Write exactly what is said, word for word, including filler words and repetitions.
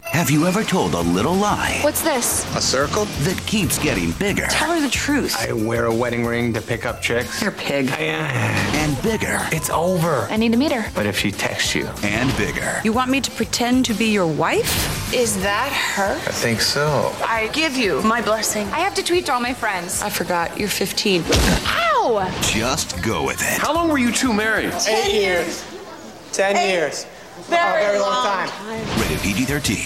Have you ever told a little lie What's this? A circle? that keeps getting bigger Tell her the truth. I wear a wedding ring to pick up chicks. You're a pig. I, uh, and bigger it's over. I need to meet her. But if she texts you? and bigger? You want me to pretend to be your wife? Is that her? I think so. I give you my blessing. I have to tweet to all my friends. I forgot, you're fifteen. Ow! Just go with it. How long were you two married? Eight years. Ten years. Very, very long long time. time. Rated P G thirteen.